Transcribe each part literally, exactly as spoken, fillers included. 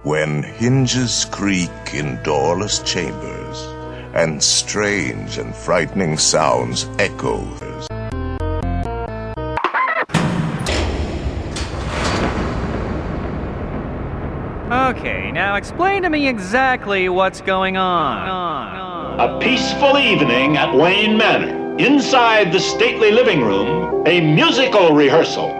When hinges creak in doorless chambers, and strange and frightening sounds echo. Okay, now explain to me exactly what's going on. A peaceful evening at Wayne Manor. Inside the stately living room, a musical rehearsal.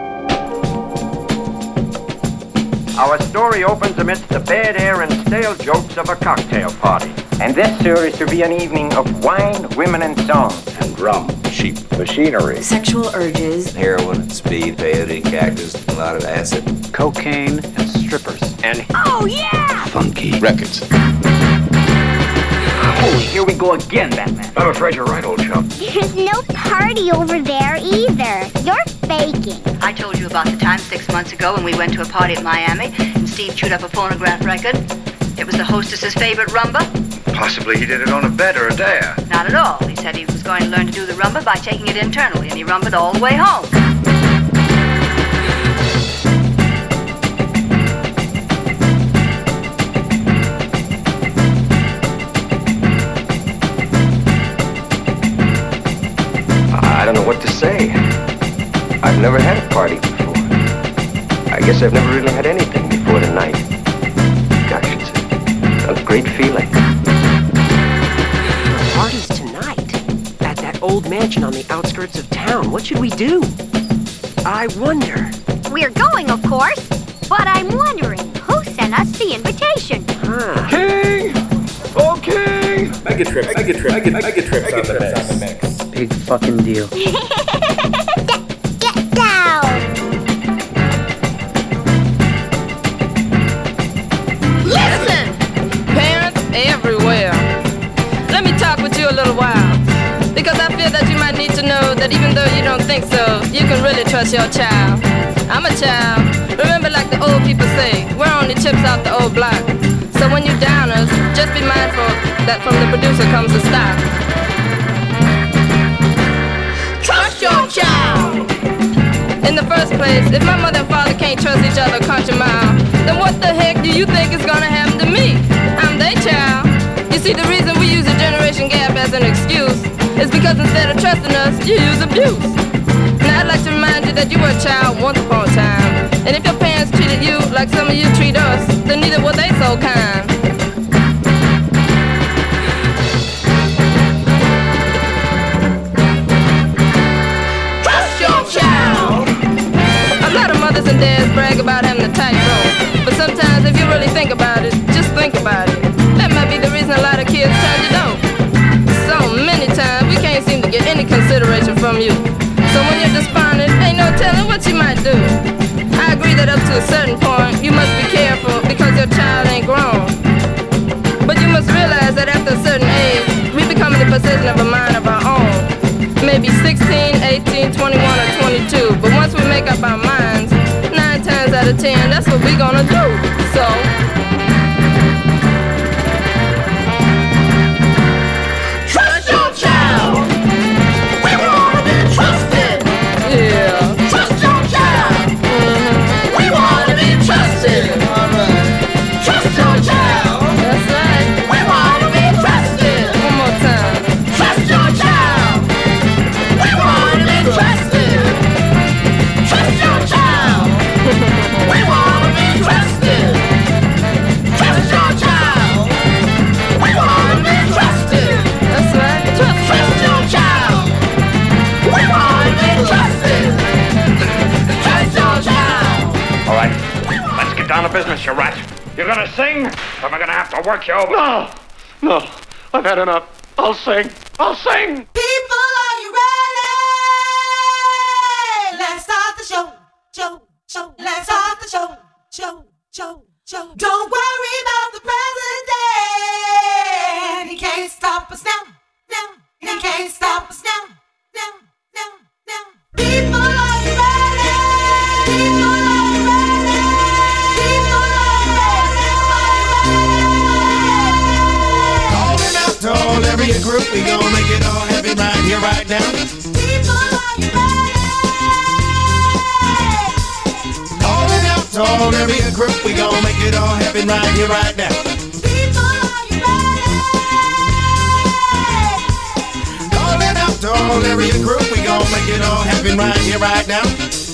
Our story opens amidst the bad air and stale jokes of a cocktail party. And this, sir, is to be an evening of wine, women, and song. And rum. Sheep. Machinery. Sexual urges. Heroin, speed, peyote, cactus, a lot of acid. Cocaine and strippers. And oh, yeah! Funky records. Holy, here we go again, Batman. I'm afraid you're right, old chum. There's no party over there either. You're faking. I told you about the time six months ago when we went to a party at Miami and Steve chewed up a phonograph record. It was the hostess's favorite rumba. Possibly he did it on a bed or a dare. Not at all. He said he was going to learn to do the rumba by taking it internally, and he rumbaed all the way home. I don't know what to say. I've never had a party before. I guess I've never really had anything before tonight. Gosh, it's a, a great feeling. The party's tonight at that old mansion on the outskirts of town. What should we do? I wonder. We're going, of course, but I'm wondering who sent us the invitation. Huh. King! Oh, King! Mega trips, mega trips, mega, mega trips on the mix. Big fucking deal. get, get down! Listen! Parents everywhere. Let me talk with you a little while. Because I feel that you might need to know that even though you don't think so, you can really trust your child. I'm a child. Remember, like the old people say, we're only chips out the old block. So when you downers, just be mindful that from the producer comes a stop. Trust your child! In the first place, if my mother and father can't trust each other a country mile, then what the heck do you think is gonna happen to me? I'm their child. You see, the reason we use a generation gap as an excuse is because instead of trusting us, you use abuse. Now I'd like to remind you that you were a child once upon a time, and if your parents treated you like some of you treat us, then neither were they so kind. Trust your child! A lot of mothers and dads brag about having a tight rope, but sometimes if you really think about it, just think about it. That might be the reason a lot of kids turn to dope. So many times we can't seem to get any consideration from you. So when you're despondent, ain't no telling what you might do. I agree that up to a certain point, you must be careful because your child ain't grown. But you must realize that after a certain age, we become in the possession of a mind of our own. Maybe sixteen, eighteen, twenty-one, or twenty-two. But once we make up our minds, nine times out of ten, that's what we gonna do. So trust your child. We wanna be trusted. Yeah. Trust your child. Mm-hmm. We wanna be trusted. All right. Trust your child. That's right. We wanna be trusted. One more time. Trust your child. We wanna be trusted. Trust your child. We wanna be trusted. Trust your child. We wanna be trusted. That's right. Trust, trust your child. We wanna be trusted. Trust your child. All right, let's get down to business, you rat. You're gonna sing, or am I gonna have to work you over? No, no, I've had enough. I'll sing. I'll sing. People, are you ready? Let's start the show, show, show. Let's start the show, show, show, show. Don't worry about the president. He can't stop us now, now. He can't stop us now, now, now, now. People, are you ready? People, are you ready? People, are you ready? Calling out to all every group, we gonna make it all heavy right here, right now. People, are you ready? Calling out to all area group, we gon' make it all happen right here, right now. Calling out to all area group, we gon' make it all happen right here, right now.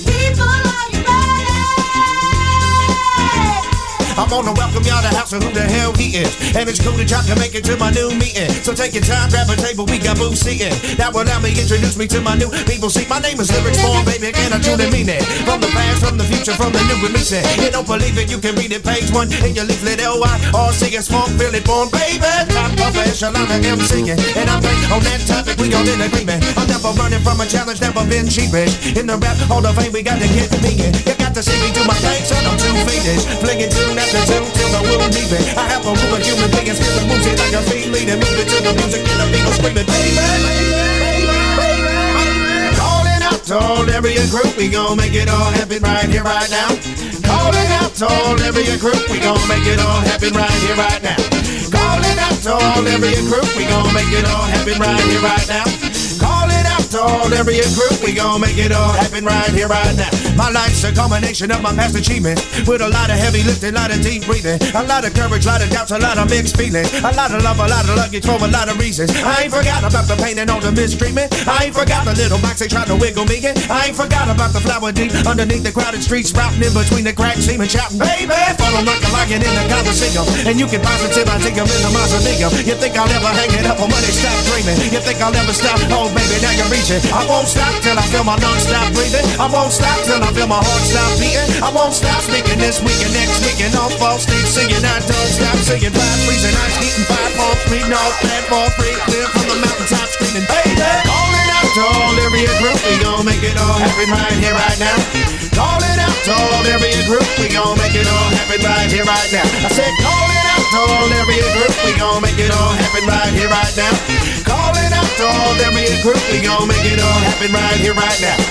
I'm gonna welcome y'all to house of who the hell he is. And it's cool that y'all can make it to my new meeting. So take your time, grab a table, we got booths seating. That will allow me introduce me to my new people. See, my name is Lyrics Born, baby, and I truly mean it. From the past, from the future, from the new with me said. You don't believe it, you can read it, page one in your leaflet. L Y R C S Funk, Billy Born, baby. I'm professional, I'm singing. And I think on that topic, we all in agreement. I'm never running from a challenge, never been cheapish. In the rap hall of fame, we got to get me in. You got to see me do my thing, son, I'm too fiendish. Flinging tune after tune till the world leave it. I have a group of human beings feeling woozy like a fiend leading. Moving to the music and the people screaming, baby, baby, baby. Calling out to all area group, we gon' make it all happen right here, right now. Calling out to all area group, we gon' make it all happen right here, right now. Calling out to all area group, we gon' make it all happen right here, right now. Calling out to all area group, we gon' make it all happen right here, right now. My life's a combination of my past achievements, with a lot of heavy lifting, a lot of deep breathing, a lot of courage, a lot of doubts, a lot of mixed feelings, a lot of love, a lot of luggage for a lot of reasons. I ain't forgot about the pain and all the mistreatment. I ain't forgot the little box they tried to wiggle me in. I ain't forgot about the flower deep underneath the crowded streets, sprouting in between the cracks, seeming shouting, baby, follow like a lion in the Coliseum. And you can positive, I think I'm in the mausoleum. You think I'll ever hang it up on money, stop dreaming. You think I'll ever stop, oh baby, now you're reaching. I won't stop till I feel my lungs stop breathing. I won't stop till I feel my heart stop beating. I won't stop speaking this week and next week and all false sleep singing. I don't stop singing. Five freezing, ice heating, five falls, three no plan for free. Clear from the mountaintop screaming, baby. Calling out to all area group, we gon' make it all happen right here, right now. Calling out to all area group, we gon' make it all happen right here, right now. I said calling out to all area group, we gon' make it all happen right here, right now. Calling out to all area group, we gon' make it all happen right here, right now.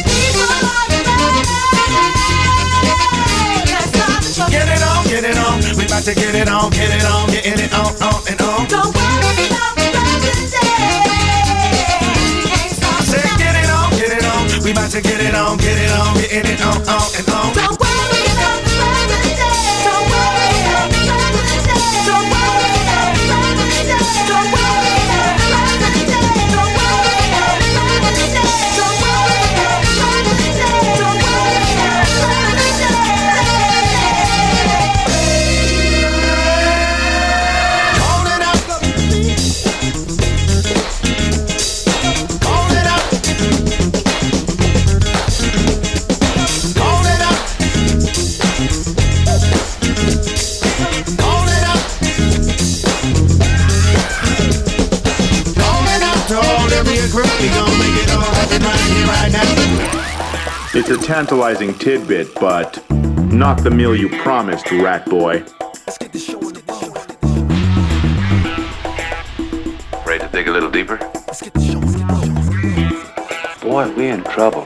Get it on, get it on. We about to get it on, get it on, getting it on, on and on. Don't worry about the present day. I said get it on, get it on. We about to get it on, get it on, getting it on, on and on. Don't worry about the present day. Don't worry about the present day. Don't worry about the present day. Don't worry about the present day. Don't worry about the present day. Don't worry about the present day. Don't worry about the present day. It's a tantalizing tidbit, but not the meal you promised, rat boy. Ready to dig a little deeper? Boy, we're in trouble.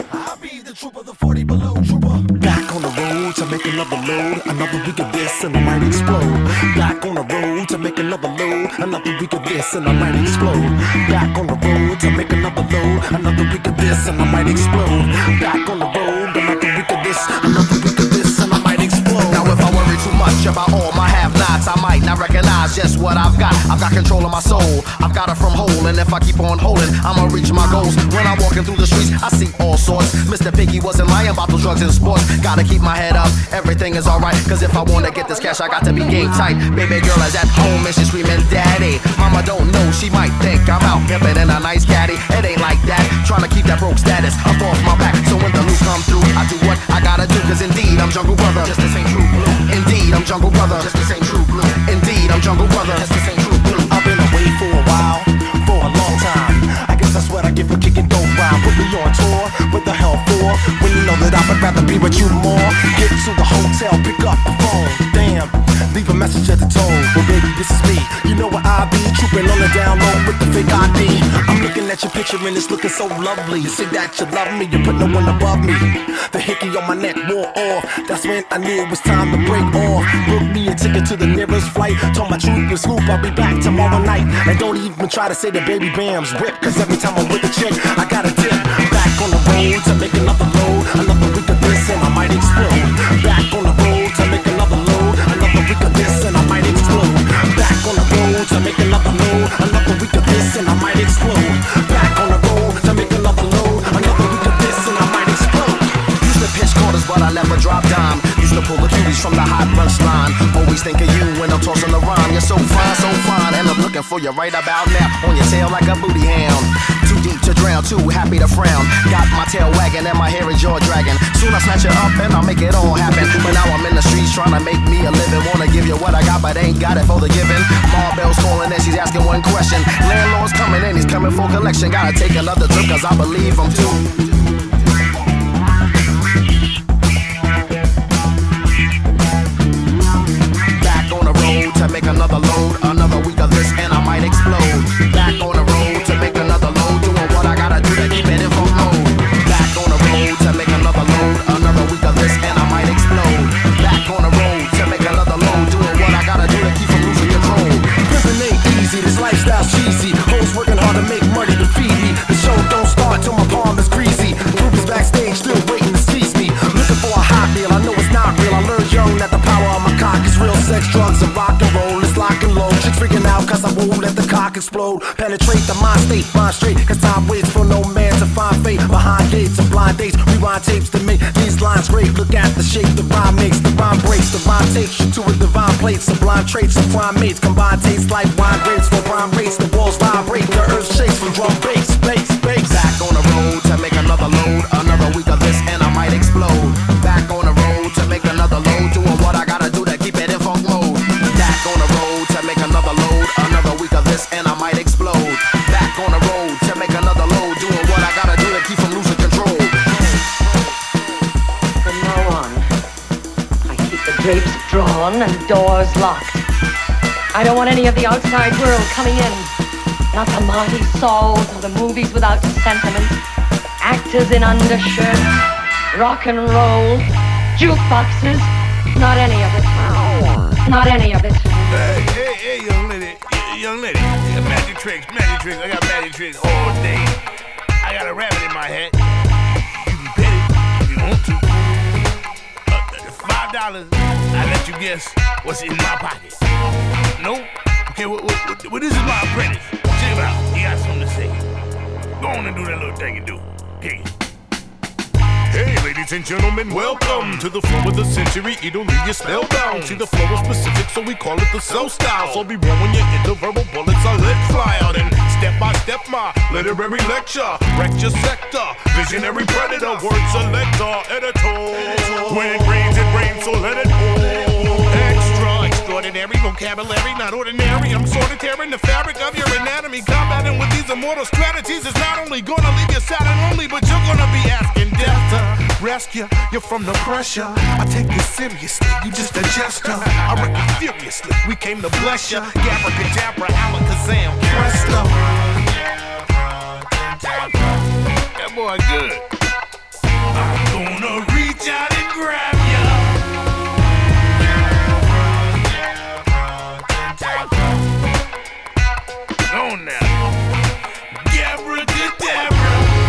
Back on the road to make another load, another week of this and I might explode. Back on the road to make another load, another week of this and I might explode. Back on the road to make another load, another week of this and I might explode. Back on the road, another week of this, another week of this and I might explode. Now if I worry too much about all my have-nots, I might not recognize just what I've got. I've got control of my soul, I've got it from whole, and if I keep on holding, I'ma reach my goals. When I'm walking through the streets, I see all sorts. Mister Biggie wasn't lying about those drugs and sports. Gotta keep my head up, everything is alright. Cause if I wanna get this cash, I got to be game tight. Baby girl is at home and she's screaming, daddy. Mama don't know, she might think I'm out pimping in a nice caddy. It ain't like that, trying to keep that broke status up off my back. So when the loot come through, I do what I gotta do. Cause indeed, I'm Jungle Brother, just this ain't true blue. Indeed, I'm Jungle Brother, just this ain't true blue. Indeed, I'm Jungle Brother, just this ain't true blue. I've been away for a while, for a long time. I guess that's what I get for kicking dope round. Put me on tour, what the hell for? When you know that I would rather be with you more. Get to the hotel, pick up the phone. Damn, leave a message at the tone. Well baby, this is me. You know where I be, trooping on the down low with the fake I D. I'm looking at your picture and it's looking so lovely. You say that you love me, you put no one above me. The hickey on my neck wore off. That's when I knew it was time to break off. Book me a ticket to the nearest flight. Told my troop and scoop I'll be back tomorrow night. And don't even try to say the baby Bam's whip. Cause every time I'm with a chick, I gotta dip. Back on the road to make another load. Another week of this and I might explode. Back on the road think of you when I'm tossing the rhyme. You're so fine, so fine, and I'm looking for you right about now. On your tail like a booty hound. Too deep to drown, too happy to frown. Got my tail wagging and my hair is jaw dragging. Soon I snatch you up and I'll make it all happen. But now I'm in the streets trying to make me a living. Wanna give you what I got, but ain't got it for the giving. Marbell's calling and she's asking one question. Landlord's coming in, he's coming for collection. Gotta take another trip cause I believe him too. Back on the road to make another load. Another week of this and I might explode. Back on the road to make another load. Doing what I gotta do to keep it in full mode. Back on the road to make another load. Another week of this and I might explode. Back on the road to make another load. Doing what I gotta do to keep from losing control. Living ain't easy, this lifestyle's cheesy. Hoes working hard to make money to feed me. The show don't start till my palm is greasy. Groupies backstage still waiting to seize me. Looking for a hot deal, I know it's not real. I learned young that the power of my cock is real. Sex, drugs, and rock and roll. It's lock and load. Chicks freaking out cause I won't let the cock explode. Penetrate the mind state, mind straight. Cause time waits for no man to find fate. Behind gates and blind dates, rewind tapes to make these lines great. Look at the shape the rhyme makes. The rhyme breaks, the rhyme takes you to a divine place. Sublime traits of prime mates. Combined tastes like wine grapes for prime rates. The walls vibrate, the earth shakes from drum bass, bass, bass. Back on the road to make another load. Another week of this and I might explode. Back on the road to make another load. Doing what I gotta do to keep it in funk mode. Back on the road to make another load. Another week of this and I might explode. Back on the road to make another load. Doing what I gotta do to keep from losing control. From now on, I keep the drapes drawn and doors locked. I don't want any of the outside world coming in. Not the Marty Sauls of the movies without sentiment. Actors in undershirts. Rock and roll. Jukeboxes. Not any of it. Not any of it. Hey, hey, hey, young lady. Young lady. Magic tricks, magic tricks. I got magic tricks all day. I got a rabbit in my hat. You can pet it if you want to. Uh, Five dollars. I let you guess what's in my pocket. No? Okay, well, well, well, this is my apprentice. Check him out. He got something to say. Go on and do that little thing you do. Hey. Hey, ladies and gentlemen, welcome to the flow of the century. It'll leave you spellbound. See, the flow is specific, so we call it the cell style. So be warned when you hit the verbal bullets, I let fly out. And step by step, my literary lecture. Wreck your sector. Visionary predator. Word selector. Editor. When it rains, it rains, so let it pour. Extra, extraordinary vocabulary, not ordinary. I'm sort of tearing the fabric of your anatomy. Combating with these immortal strategies is not only gonna leave you sad and lonely, but you're gonna be asking death to rescue you from the pressure. I take you seriously, you just a jester. I wreck you furiously, we came to bless you. Gabracadabra, alakazam, presto. That boy good. I'm gonna reach out and grab ya. Go now. Gabracadabra.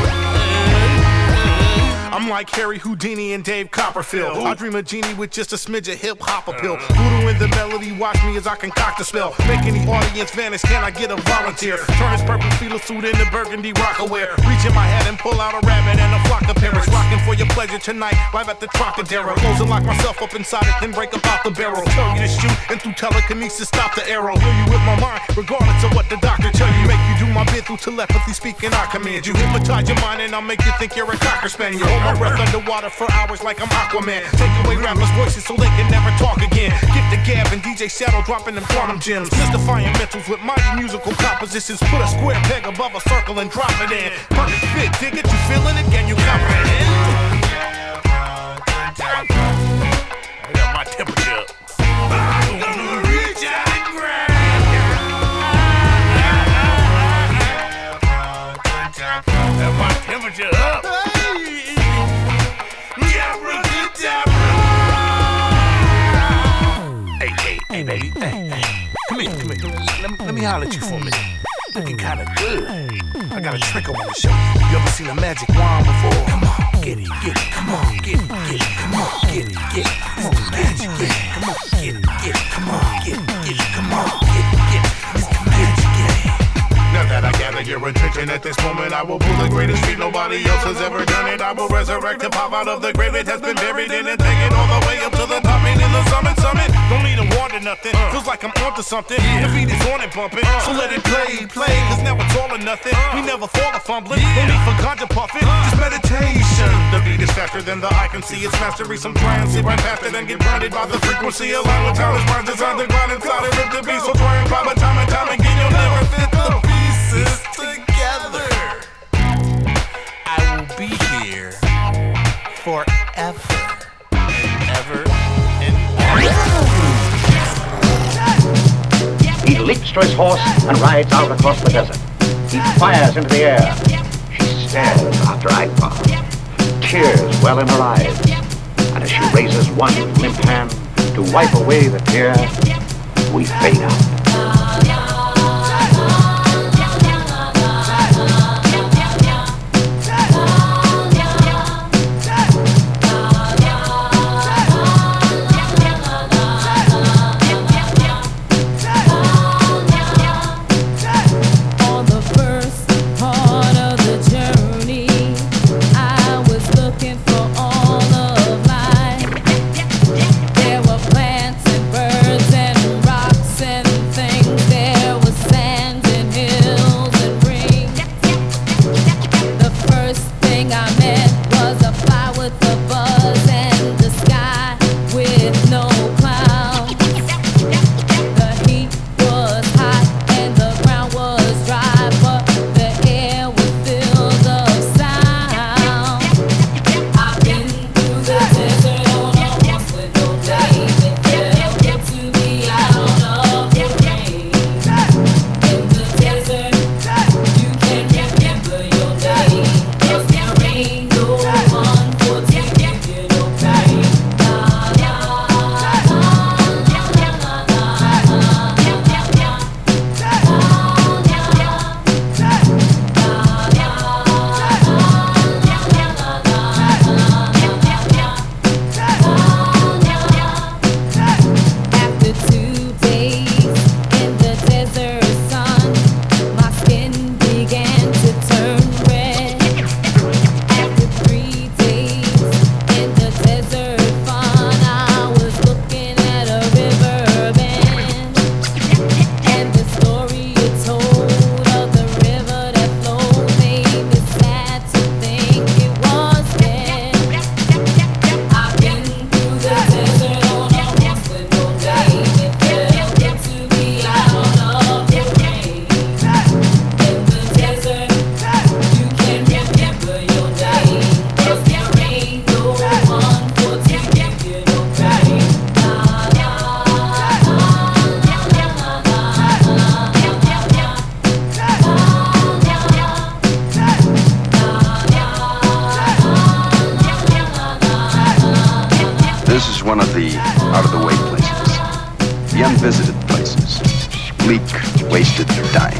I'm like Harry Houdini and Dave Copperfield. I dream a genie with just a smidge of hip-hop appeal. Voodoo in the melody, watch me as I concoct a spell. Make any audience vanish, can I get a volunteer? Turn his purple feeler suit into burgundy rockaware. Reach in my head and pull out a rabbit and a flock of parrots. Rocking for your pleasure tonight, live at the Trocadero. Close and lock myself up inside it, then break about the barrel. Tell you to shoot, and through telekinesis stop the arrow. Heal you with my mind, regardless of what the doctor tell you. Make you do my bit through telepathy speaking, I command you. Hypnotize your mind and I'll make you think you're a cocker spaniel. Hold my breath underwater for hours like I'm Aquaman. Take away rappers' voices so they can never talk again. Get the Gab and D J Shadow dropping them quantum gems. Mystifying mentals with mighty musical compositions. Put a square peg above a circle and drop it in. Perfect fit, dig it, you feeling it? Can you comprehend? I got my temperature up. I'm gonna reach out and grab you. Got my temperature up. Hey, hey, hey, baby, hey, hey. Come here, come here, come here. Let me, let me holler at you for a minute. Looking kinda good. I got a trick I wanna show you. You ever seen a magic wand before? Come on, get it, get it, come on, get it, get it, come on, get it, get it, come on, magic, get it, come on, get it, get it, come on, get it, get it, come on, get it, get it, it's the magic game. Now that I gather you're a attention at this moment. I will pull the greatest feat nobody else has ever done it. I will resurrect and pop out of the grave it has been buried in and take it all the way up to the top and in the summit, summit. Don't need a warning, nothing. Feels like I'm onto something. The beat is on and bumping, so let it play, play. Cause now it's all or nothing. We never fall or fumbling. No need for ganja puffing, just meditation. The beat is faster than the eye can see. It's mastery. Some try and see right past it and get blinded by the frequency. Align with talent, minds designed to grind inside and rip the beat. So try and pop a time and time again. You'll never fit the pieces together. I will be here forever and ever and ever. He leaps to his horse and rides out across the desert. He fires into the air. She stares after Akbar. Tears well in her eyes. And as she raises one limp hand to wipe away the tear, we fade out. one of the out-of-the-way places, the unvisited places, bleak, wasted, dying.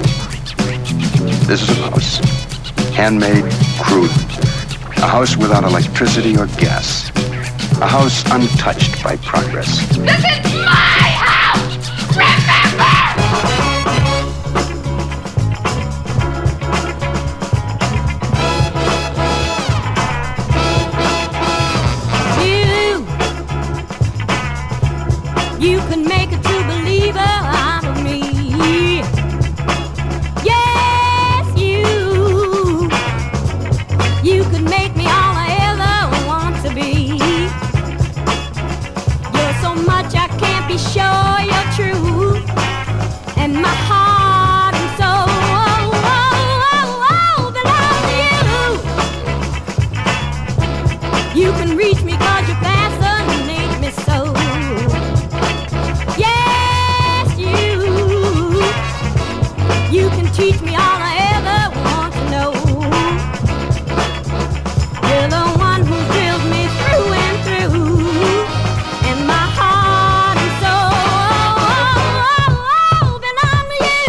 This is a house, handmade, crude, a house without electricity or gas, a house untouched by progress. This is my house! Remember! You can make a true believer out of me. Yes, you. You could make me all I ever want to be. You're so much I can't be sure you're true. And my heart and soul oh, oh, oh, belong to you. You can reach me 'cause you're fascinating me so. You can teach me all I ever want to know. You're the one who drills me through and through. And my heart and soul belong to you.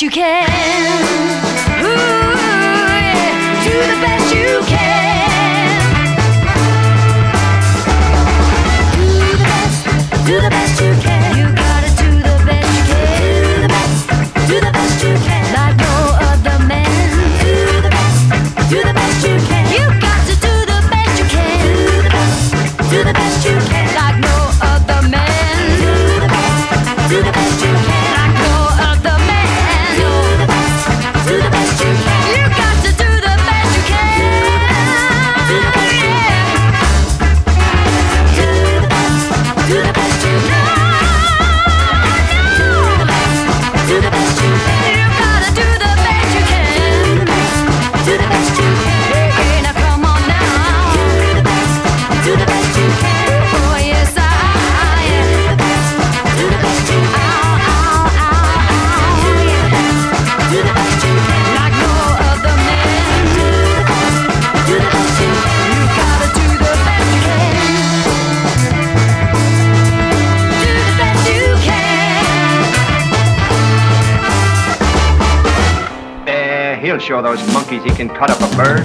best you can. Ooh, yeah, do the best you can. Do the best, do the best you can. You gotta do the best you can. Do the best, do the best you can. Like no other man. Do the best, do the best you can. You got to do the best you can. Do the best, do the best you can. Like no other man. Do the best, do the best you can. Like no other man. Do the best, do the best you can. You got to do the best you can. Do the best you can. Do the best, do the best you can. Do the best you can. You gotta do the best you can. Do the best you can. Hey, now come on now. Do the best, do the best you can. Oh yes I am. Do the best you can. Ow, ow, ow, ow. Do the best you can. Like no other man. Do the best, do the best you can. You gotta do the best you can. Do the best you can. Eh, he'll show those monkeys he can cut up a bird.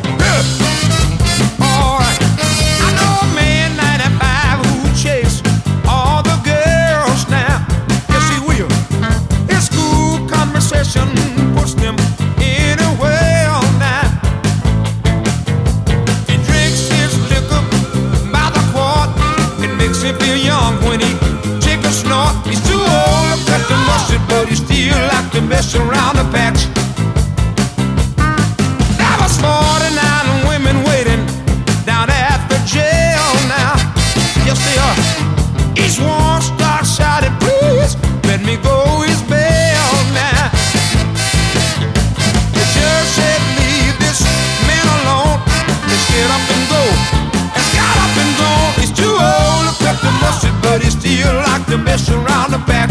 I know a man ninety-five who chase all the girls now. Yes, he will. His school conversation puts them in a well now. He drinks his liquor by the quart. It makes him feel young when he take a snort. He's too old to cut the mustard, but he still like to mess around the patch. There was forty-nine women waiting down at the jail now. Yes, they are. Each one starts shouting, please let me go his bail now. The judge said, leave this man alone. Let's get up and go. Let's get up and go. He's too old to cut the mustard, but he still like to mess around the back.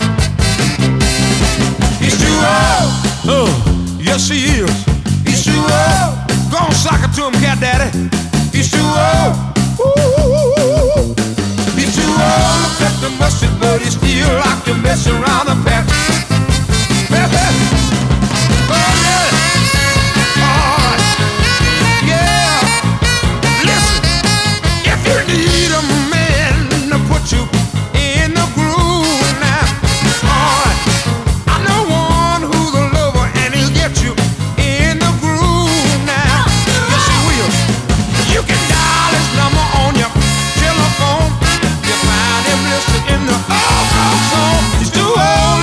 He's too old. Oh, yes he is. He's too old. Go on, sock it to him, cat daddy. He's too old. Ooh. He's too old to cut the mustard, but he still like to mess around the patch. Oh, yeah. All right. Yeah. Listen, if you need a man to put you in the groove now, all right. I know one who's a lover and he'll get you in the groove now. Yes, he will. You can dial his number on your telephone. You find him listed in the old folks' home. He's too old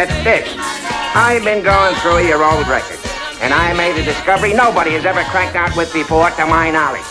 at this. I've been going through your old records, and I made a discovery nobody has ever cranked out with before, to my knowledge.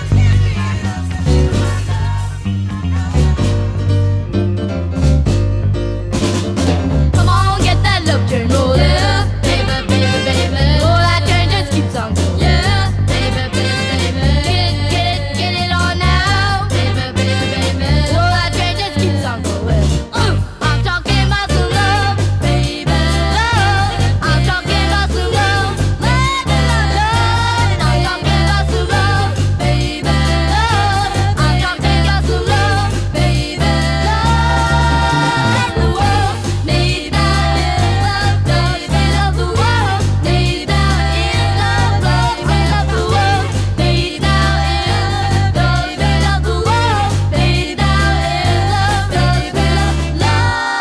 Come on, get that love train rolling, baby, baby, baby. Oh, that train just keeps on going. Yeah, baby, baby, baby. Get it, get it, get it on now, baby, baby, baby. Oh, that train just keeps on going. Uh, I'm talking about some love, baby, love. I'm talking about some love, love, love, love. I'm talking about some love, baby, love. I'm talking about some love, baby, love. The world needs that love, love, we love the world. Needs that love, love, we love the world. Needs that love, we love the world. Needs that love, love, we love love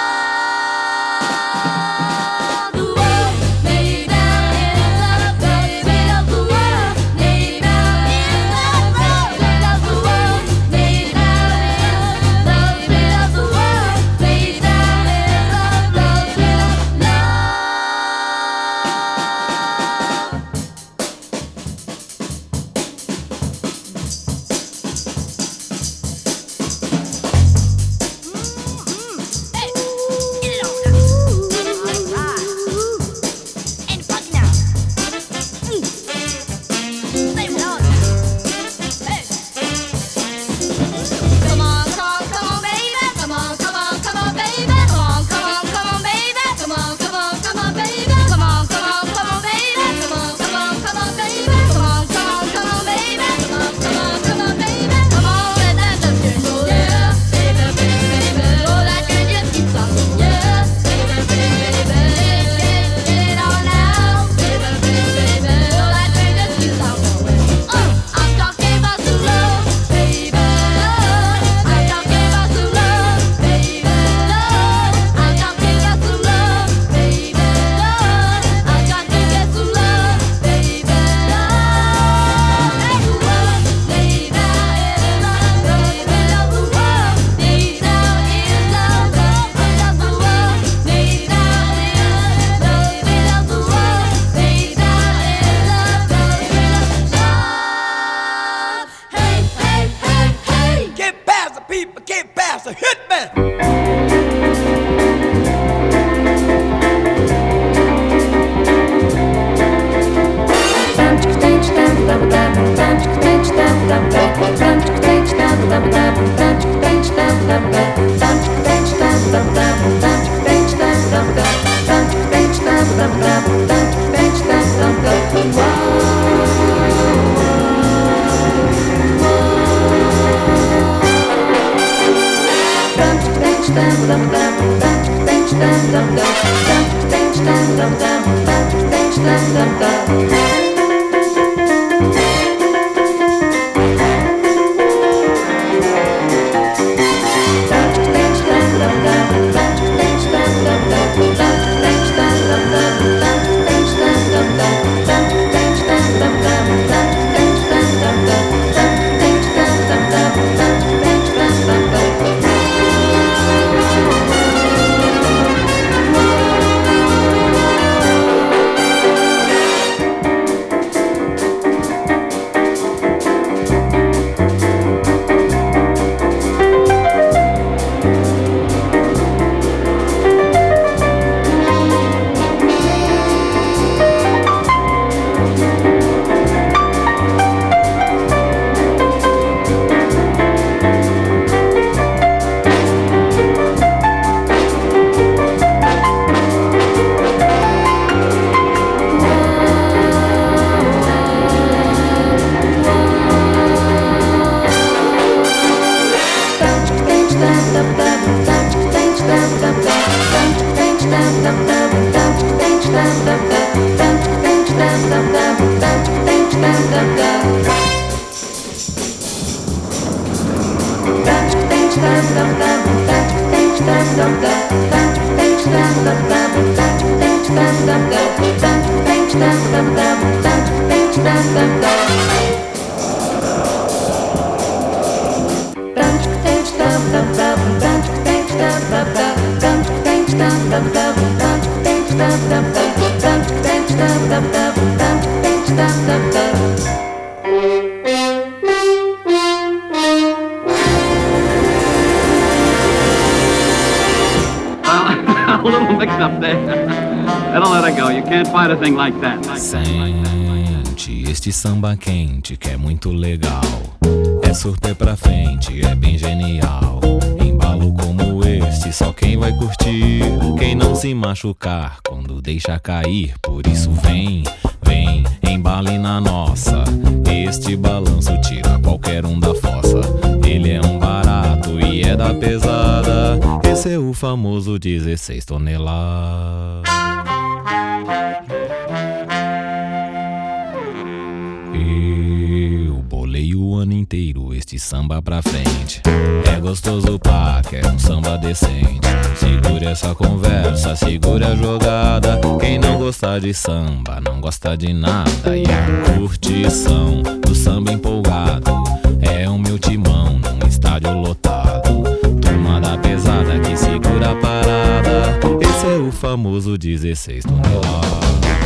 the world. Needs that love, love, we love the world. Needs that love, love, we love the world. Needs that love, we love the world. Needs that love, love, we love love. Come on, come on, come on, baby. Come on, come on, come on, baby. Come on, come on, come on, baby. Come on, come on, come on, baby. Come on, come on, come on, baby. Come on, come on, come on, baby. Come on, come on, come on, baby. Come on, come on, come on, baby. Come on, let that love train roll. Yeah, baby, baby, baby. Oh, that train just keeps on going. Yeah, baby, baby, baby. Get, get it on now, baby, baby, baby. Oh, that train just keeps on going. Uh, I'm talking about some love, baby, love. I'm talking about some love, baby, love. I'm talking about some love, baby, love. I'm got to get some love, baby, love. Hey, the world needs that love, love, we love the world. Needs that love, love, we love the world. Needs that love, we love the world. Needs that love, love, we love love. Hey, hey, hey, hey. Get past the people, get past the hitman. a little mix-up there. Better let her go. You can't fight a thing like that. Sente este samba quente que é muito legal. É surpresa pra frente, é bem genial. Embalo como este, só quem vai curtir. Quem não se machucar quando deixa cair. Por isso vem, vem, embale na nossa. Este balanço tira qualquer um da fossa. Ele é um barato e é da pesada. Esse é o famoso dezesseis toneladas. Eu bolei o ano inteiro este samba pra frente. É gostoso pá, quer um samba decente. Segura essa conversa, segura a jogada. Quem não gostar de samba, não gosta de nada. E a curtição do samba empolgado é o meu timão num estádio lotado. Turma da pesada que segura a parada. Esse é o famoso dezesseis toneladas.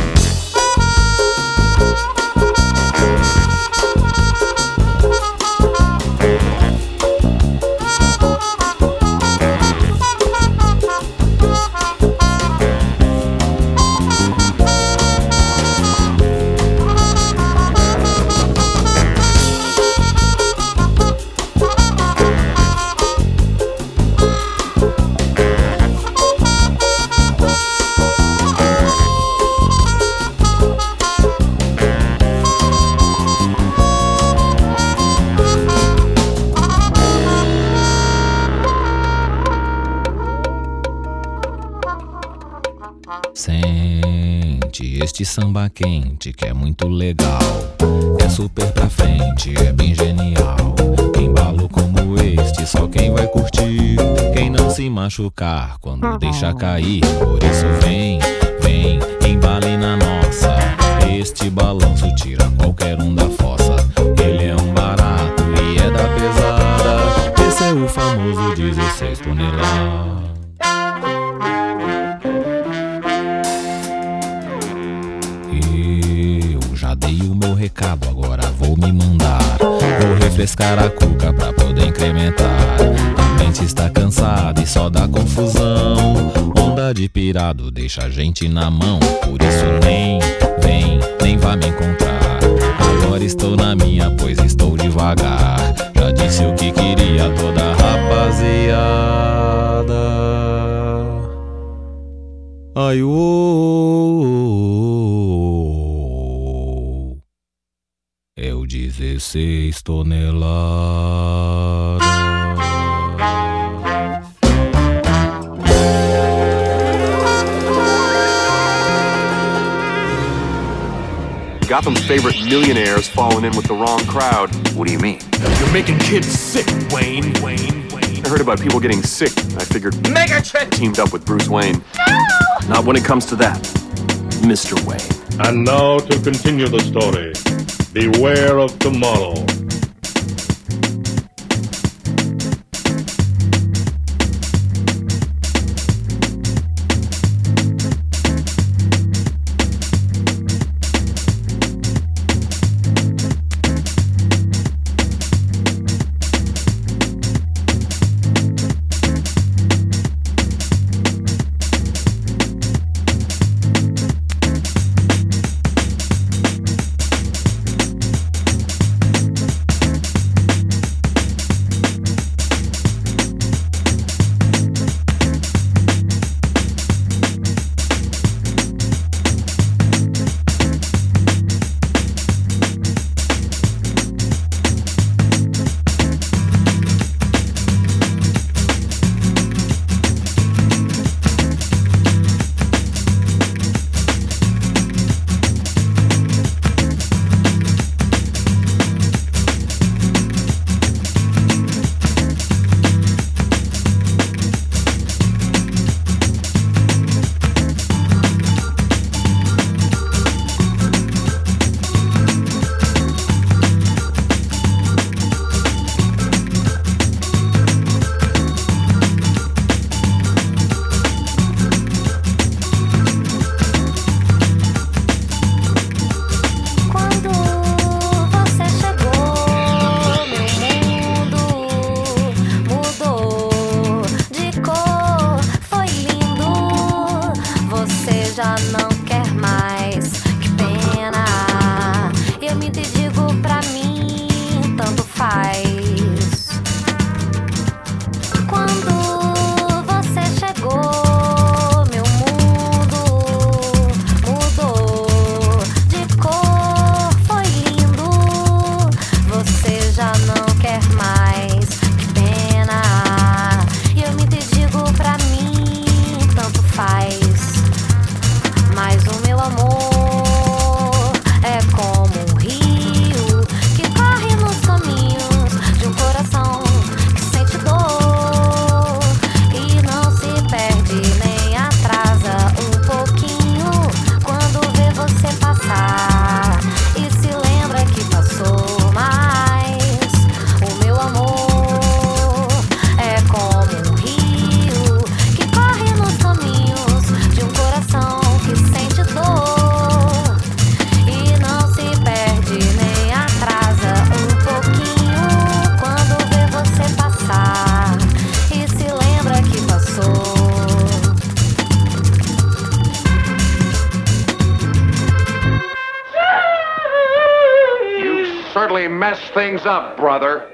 Sente este samba quente que é muito legal. É super pra frente, é bem genial. Embalo como este, só quem vai curtir. Quem não se machucar quando deixa cair. Por isso vem, vem, embale na nossa. Este balanço tira qualquer um da fossa. Ele é um barato e é da pesada. Esse é o famoso dezesseis toneladas. Dei o meu recado, agora vou me mandar. Vou refrescar a cuca pra poder incrementar. A mente está cansada e só dá confusão. Onda de pirado deixa a gente na mão. Por isso nem, vem, nem vá me encontrar. Agora estou na minha, pois estou devagar. Já disse o que queria toda a rapaziada. Ai, ô, ô, ô. É o dezesseis toneladas. Gotham's favorite millionaire's fallen in with the wrong crowd. What do you mean? You're making kids sick, Wayne. Wayne, Wayne. I heard about people getting sick. I figured Megatron teamed up with Bruce Wayne. No! Not when it comes to that, Mister Wayne. And now to continue the story. Beware of tomorrow. really mess things up, brother.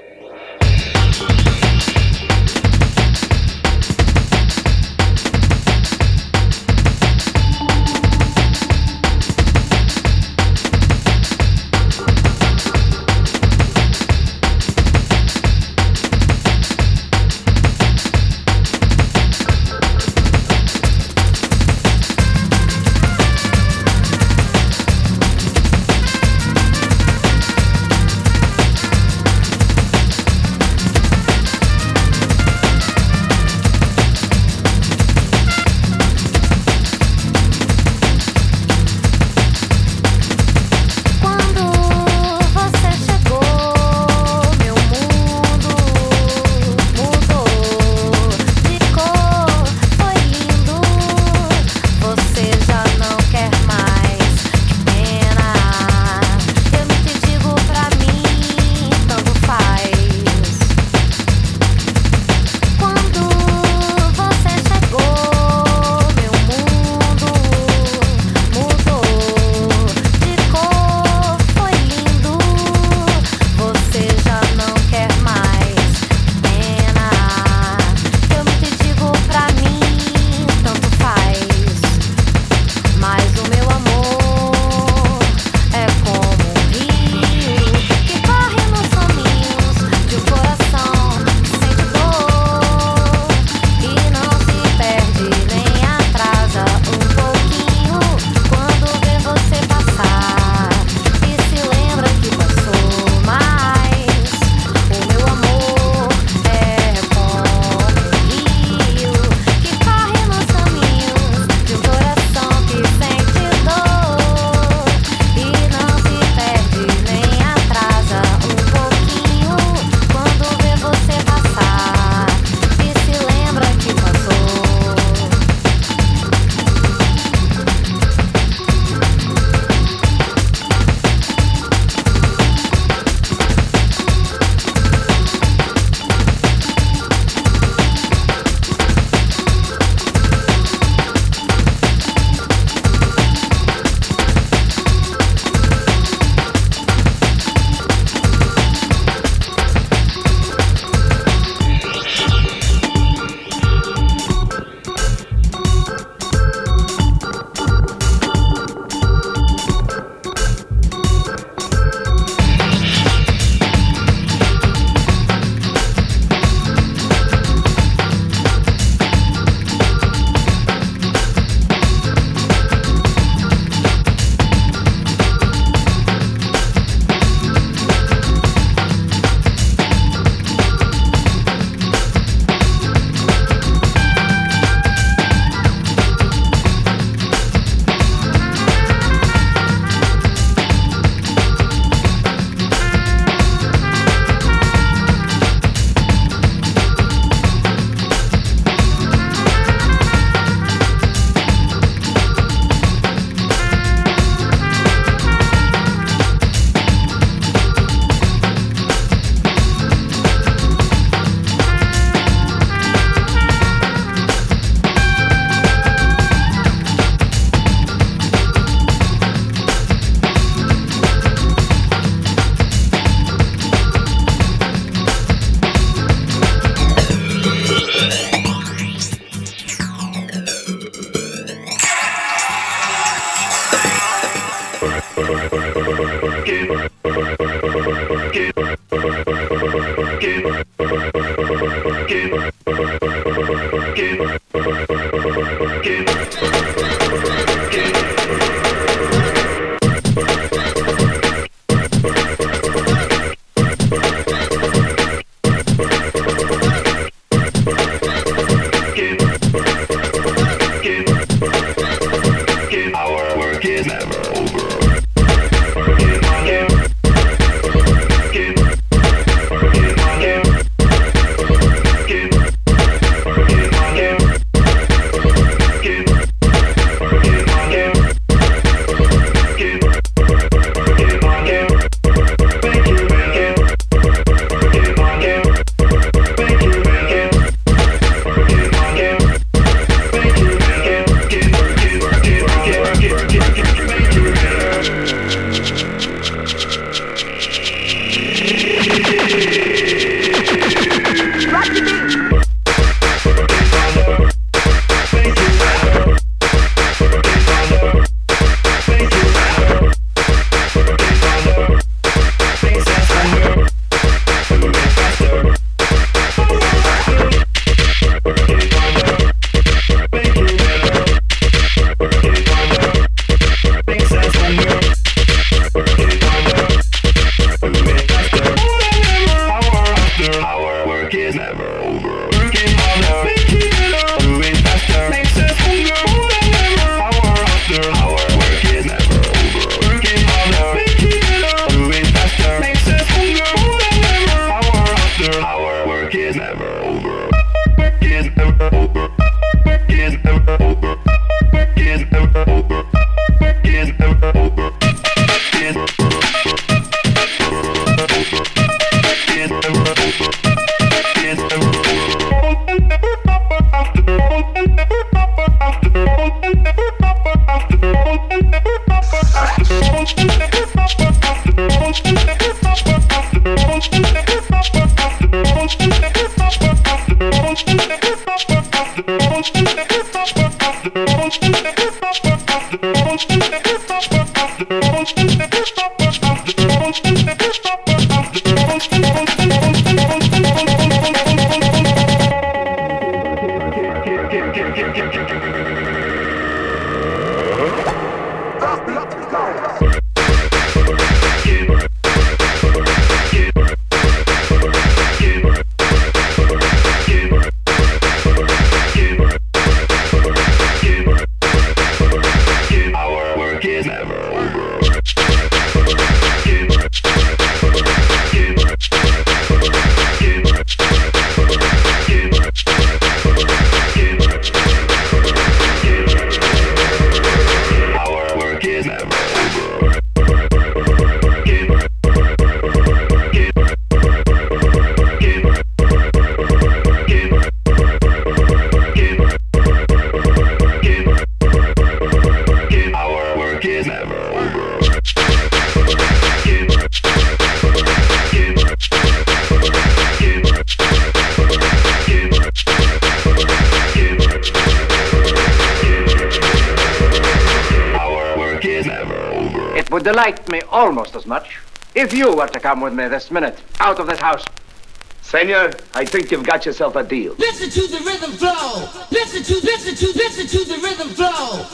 Would delight me almost as much if you were to come with me this minute out of this house. Senor, I think you've got yourself a deal. Listen to the rhythm flow. Listen to, listen to, listen to the rhythm flow.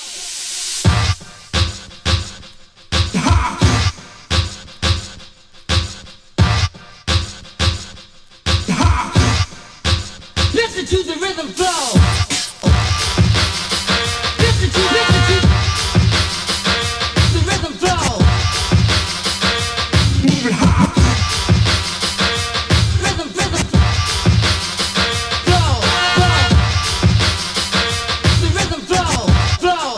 Listen to the rhythm flow. Listen to, listen to the rhythm flow. Move it high. Rhythm, rhythm. Flow, flow. The rhythm flow, flow.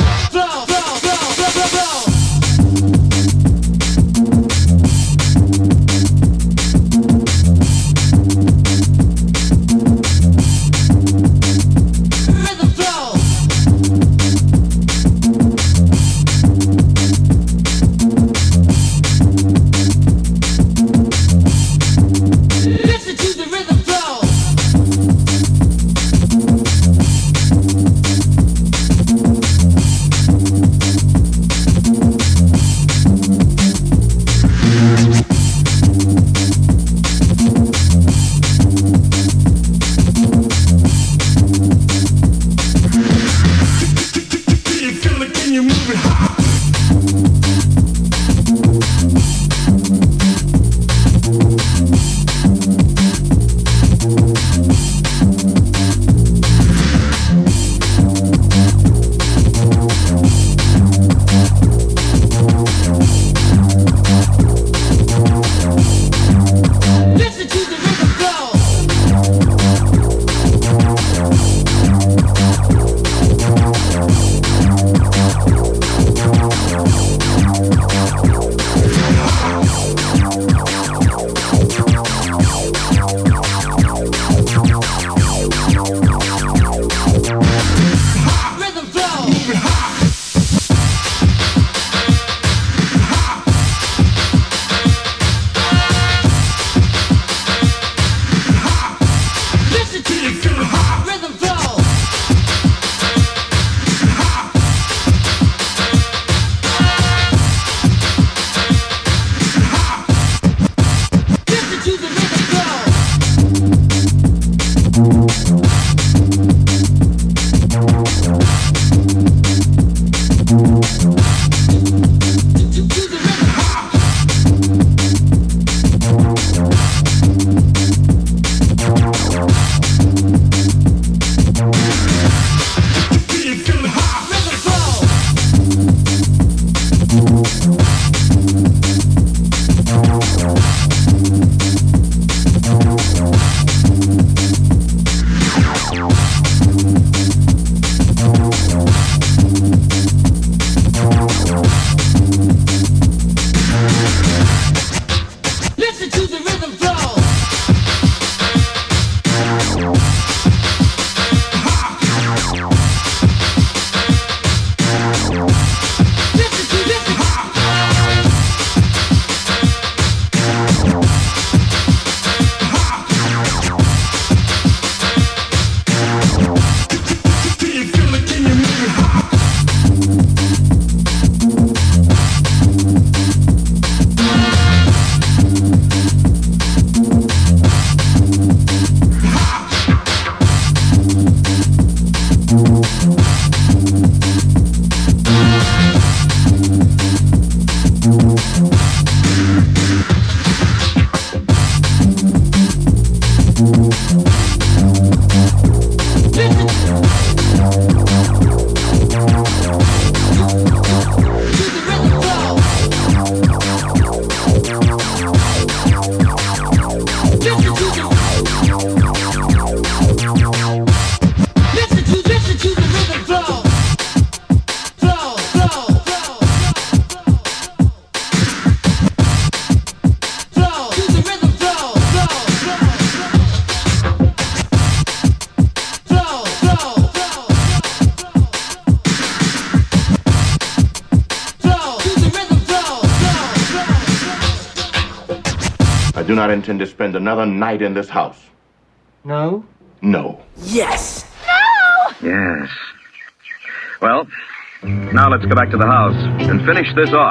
do not intend to spend another night in this house. No? No. Yes. Yes. Well, now let's go back to the house and finish this off.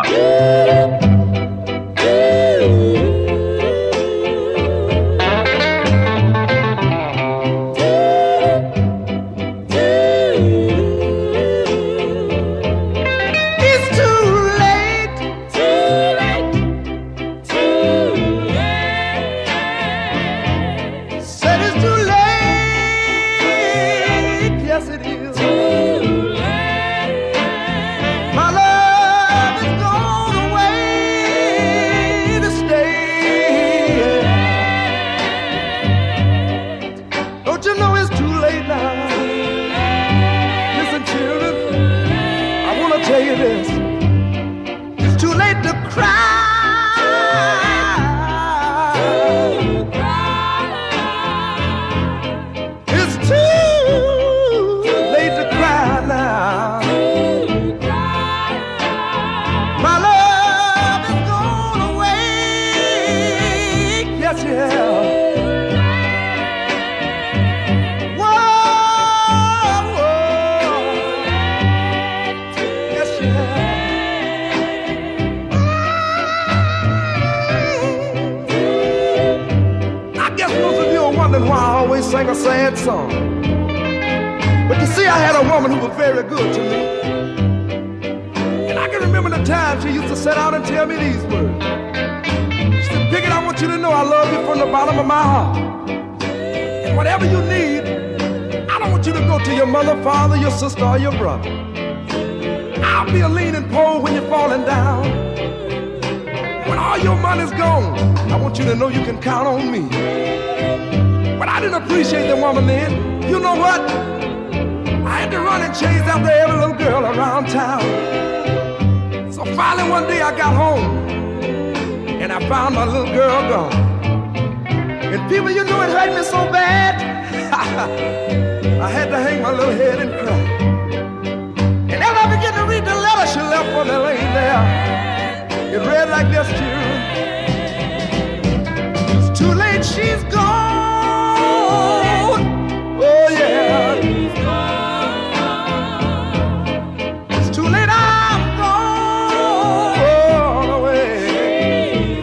Sang a sad song. But you see, I had a woman who was very good to me. And I can remember the time she used to sit down and tell me these words. She said, Pickett, I want you to know I love you from the bottom of my heart. And whatever you need, I don't want you to go to your mother, father, your sister, or your brother. I'll be a leaning pole when you're falling down. When all your money's gone, I want you to know you can count on me. But I didn't appreciate the woman then. You know what? I had to run and chase after every little girl around town. So finally one day I got home and I found my little girl gone. And people, you know it hurt me so bad. I had to hang my little head and cry. And as I began to read the letter she left for me laying there, it read like this, children. It's too late, she's gone. Oh yeah, it's too late, I'm gone away.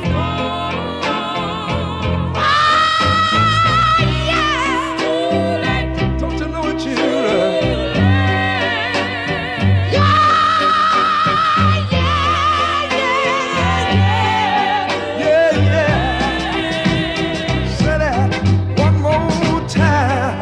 Ah, yeah. Don't you know it, children? Yeah, yeah, yeah, yeah, yeah. Say that one more time.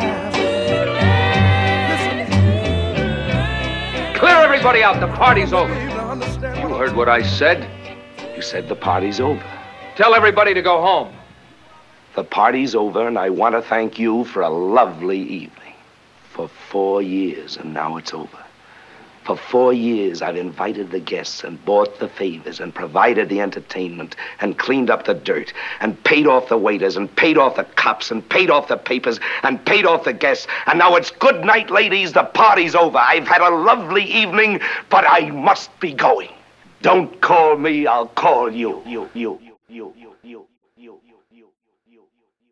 Everybody out, the party's over. You heard what I said. You said the party's over. Tell everybody to go home. The party's over, and I want to thank you for a lovely evening. For four years, and now it's over. For four years, I've invited the guests and bought the favors and provided the entertainment and cleaned up the dirt and paid off the waiters and paid off the cops and paid off the papers and paid off the guests. And now it's good night, ladies. The party's over. I've had a lovely evening, but I must be going. Don't call me. I'll call you. You, you, you, you, you, you, you, you, you, you, you.